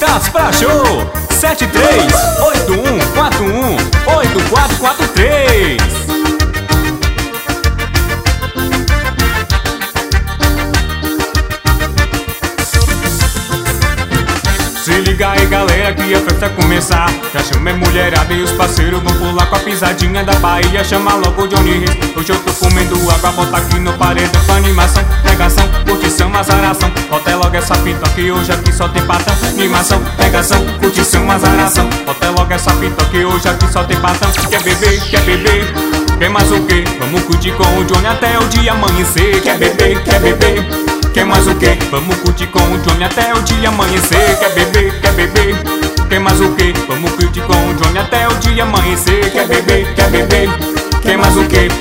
Contatos pra show 7381418443. Se liga aí galera que a festa começar. Já chama a mulherada e os parceiros vão pular com a pisadinha da Bahia. Chama logo o Johnny Reis. Hoje eu tô comendo água, bota aqui no paredão com animação, negação, curtição, azaração. Bota logo essa fita que hoje aqui só tem patão. Animação, negação, curtição, azaração. Bota logo essa fita que hoje aqui só tem patão. Quer beber, quer beber, quer mais o quê? Vamos curtir com o Johnny até o dia amanhecer. Quer beber, quer beber, quer mais o quê? Vamos curtir com o Johnny até o dia amanhecer. Quer beber, quer beber, quer mais o quê? Vamos curtir com o Johnny até o dia amanhecer. Quer beber, quer beber, quer mais o quê?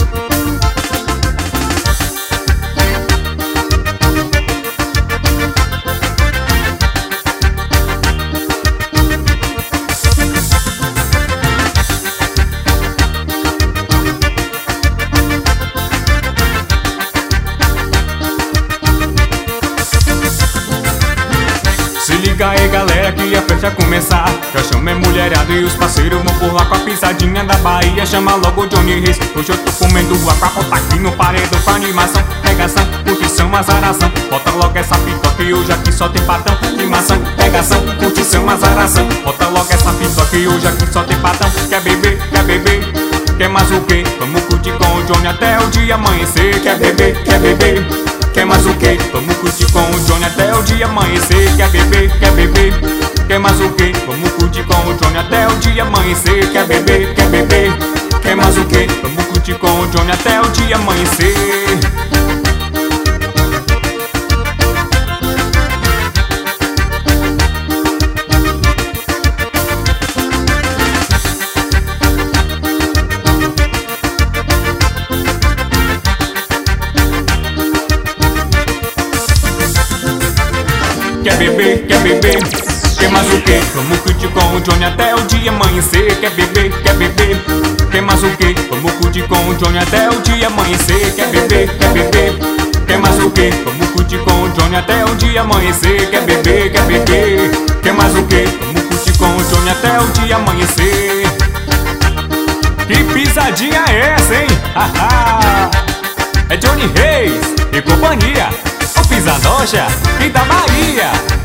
Se liga aí galera que a festa começar. Já chama a mulherada e os parceiros vão por lá com a pisadinha da Bahia. Chama logo o Johnny Reis. Hoje eu tô comendo água, bota aqui no paredão com animação, negação, curtição, azaração. Bota logo essa fita que hoje aqui só tem patão. Animação, negação, curtição, azaração. Bota logo essa fita que hoje aqui só tem patão. Quer beber, quer beber, quer mais o quê? Vamos curtir com o Johnny até o dia amanhecer. Quer beber, quer beber, quer mais o quê? Vamos curtir com o Johnny até o dia amanhecer. Quer beber, quer beber, quer mais o quê? Vamos curtir com o Johnny até o dia amanhecer. Quer beber, quer beber, quer mais o quê? Vamos curtir com o Johnny até o dia amanhecer. Quer beber, quer beber, quer mais o quê? Vamos curtir com o Johnny até o dia amanhecer. Quer beber, quer beber, quer mais o quê? Vamos curtir com o Johnny até o dia amanhecer. Quer beber, quer beber, quer mais o quê? Vamos curtir com o Johnny até o dia amanhecer. Quer beber, quer beber, quer mais o quê? Vamos curtir com o Johnny até o dia amanhecer. Que pisadinha é essa, hein? É Johnny Reis e companhia, o Pisa Noja e da Bahia.